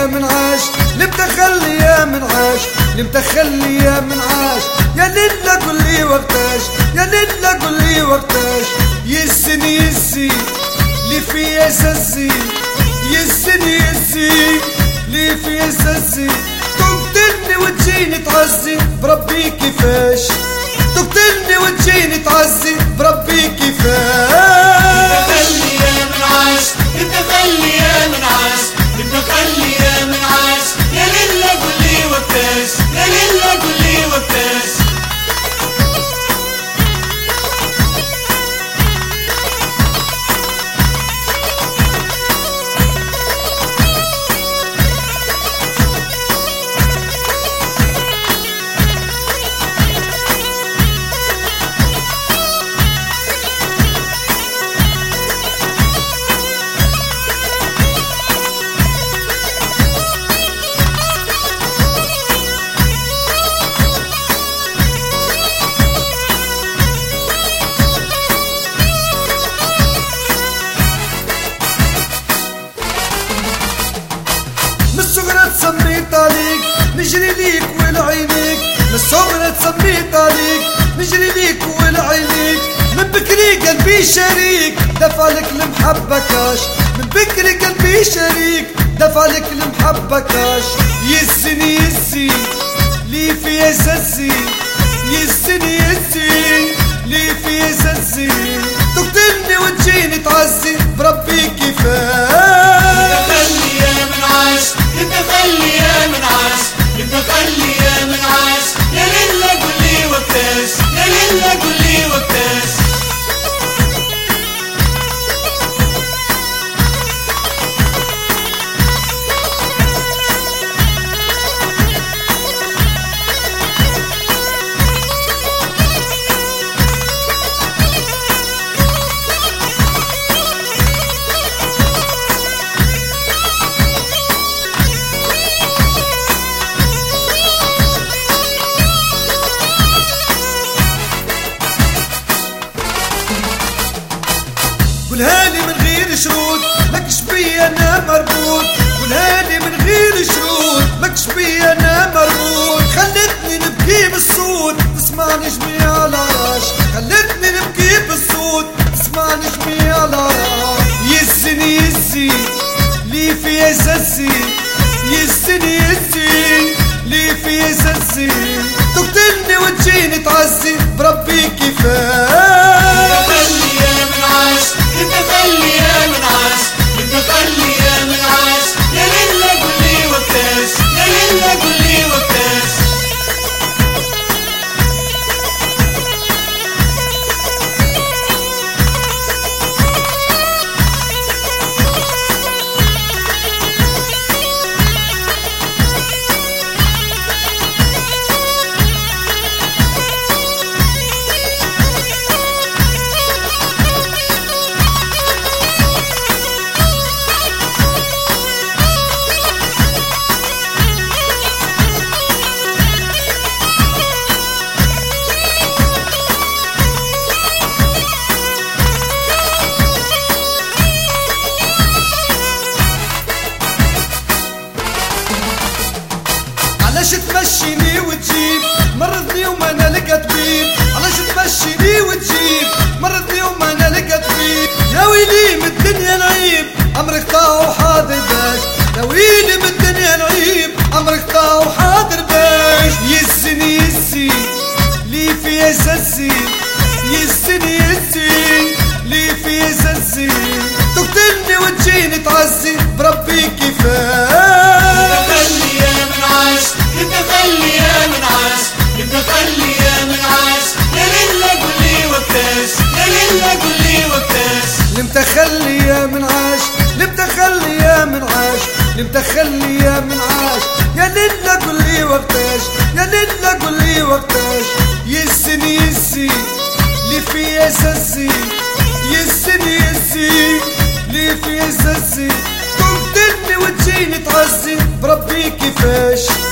متخلية من عاش، اللي متخلية من عاش، اللي متخلية من عاش. يا ليلى قول لي وقتاش، يا ليلى قول لي وقتاش. يزني يزي اللي فيا ززي، يزني يزي اللي فيا ززي. تقتلني وتجيني تعزي بربي كيفاش، تقتلني وتجيني تعزي بربي كيفاش. متخلية من عاش، متخلية من عاش، متخلية من عاش. يا ليلى قول لي وقتاش، يا ليلى قول لي وقتاش. تسميت عليك نجري ليك ولعينيك، من الصغر تسميت عليك نجري ليك ولعينيك. من بكري قلبي شريك دفع لك المحبة كاش، من بكري قلبي شريك دفع لك المحبة كاش. يزني يزي لي فيا ززي، يزني يزي لي فيا ززي. تقتلني وتجيني تعزي بربي كيفاش. متخلية من عاش، متخلية من عاش، متخلية من عاش. يا ليلى قول لي وقتاش، يا ليلى قول لي وقتاش. قولها لي من غير شروط ماكش بيا انا مربوط، قولها لي من غير شروط ماكش بيا انا مربوط. خلتني نبكي بالصوت تسمعني جميع على راش، خلتني نبكي بالصوت تسمعني جميع على راش. يزني يزي لي فيا ززي، يزني يزي لي فيا ززي. تقتلني وتجيني تعزي بربي كيفاش. متخلية من عاش، متخلية من عاش، متخلية من عاش. يا ليلى قول لي وقتاش، يا ليلى قول لي وقتاش. علاش تمشيني وتجيب مرضني وما انا لقى طبيب، علاش تمشيني وتجيب مرضني وما انا لقى طبيب. يا ويلي من الدنيا نعيب عمرك طاع وحاضر باش، يا ويلي من الدنيا نعيب عمرك طاع وحاضر باش. يزني يزي لي فيا ززي، يزني يزي لي فيا ززي. تقتلني وتجيني تعزي بربي كيفاش. متخلية من عاش، متخلية من عاش، متخلية من عاش. يا ليلى قول لي وقتاش، يا ليلى قول لي وقتاش. اللي متخلية من عاش، اللي متخلية من عاش، اللي متخلية من عاش. يا ليلى قول لي وقتاش، يا ليلى قول لي وقتاش. يزني يزي لي فيا ززي، يزني يزي لي فيا ززي. تقتلني وتجيني تعزي بربي كيفاش.